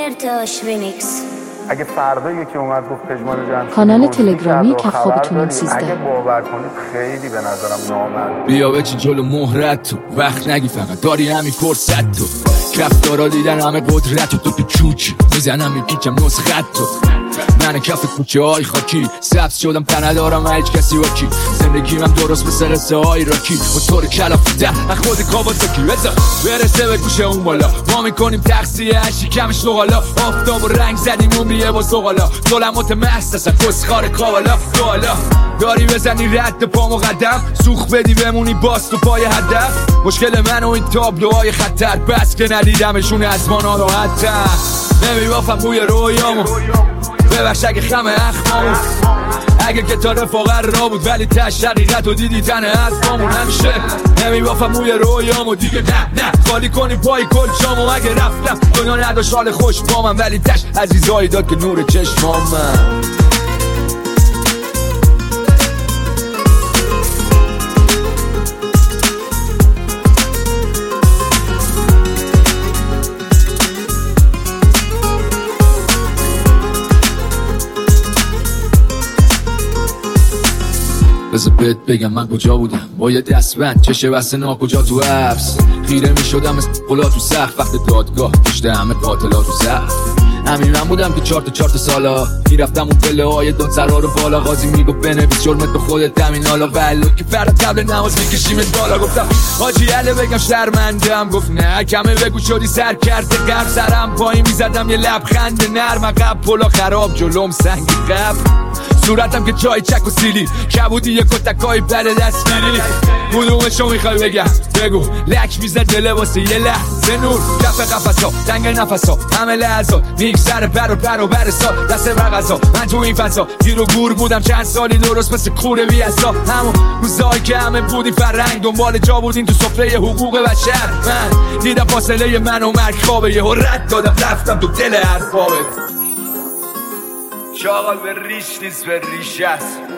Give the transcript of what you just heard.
Alerta Phoenix. اگه فردا یکی اومد گفت پژمان جمشیدی کانال تلگرامی تخابتون 13 اگه باور کنید خیلی به نظرم نامرد. بیا بچی جلو مهرت تو وقت نگی فقط داری همین فرصت تو کفتارا دیدن همه قدرت تو چوچی میزنم میپیچم نسخت تو من کف کوچه های خاکی سبز شدم تنه دارم هیچ کسی واکی زندگیم هم درست به سرسه های راکی موتور کلافیده خود کابازاکی بزا برسه به گوشه اون بالا ما میکنیم تقصیه شکمش نغالا آفتاب و رنگ زدیم عمریه با زغالا ظلمات محسسن کسخار کاوالا دوالا داری بزنی رد پام و قدم سوخ بدی بمونی باز تو پای هدف مشکل من و این تابلوهای خطر بس که ندیدمشون از ما ناراحتم نمیبافم بوی رویامو ببخش اگه خم اخمامون اگه که تا رفاقه را بود ولی تش حقیقت و دیدی تن اصفامون همیشه نمیبافم بوی رویامو دیگه نه خالی کنی پای کل جامو اگه رفتم دنیا نداشت حال خوش با من ولی تش عزیزایی داد که نور چشمام من بذار بهت بگم من کجا بودم با یه دستبند چشه بسته ناکجا تو حبس خیره می شدم مثل قلا تو سخت وقت دادگاه پشت همه قاتلا تو سخت همین من بودم که 4 سالا میرفتم اون پله های دون سرا رو بالا قاضی میگفت بنویس جرمت به خودت دمین حالا ولو که فرد قبل نماز میکشیمت بالا گفتم حاجی عله بگم شرمندم گفت نه کمه بگو شدی سر کرده قرب سرم پایین میزدم یه لبخند نرم عقب پلا خراب جلوم سنگی قبل صورتم که جای چک و سیلی کبودی یه کتکای بله دستگیری کدومشو میخوای بگم بگو لک میزد دل واسه یه لحظه نور کف قفصا تنگ نفسا همه لحظات میگذره بر سال دست برغذا من تو این فضا گیر و گور بودم چند سالی درست مثل کوره بی اصلا همون روزایی که همه بودی فرنگ دنبال جا بودین تو سفره حقوق بشر من دیدم فاصله من و مرگ خوابه یه رد دادم رفتم تو دل حرفابت شاغل به ریش نیست به ریش است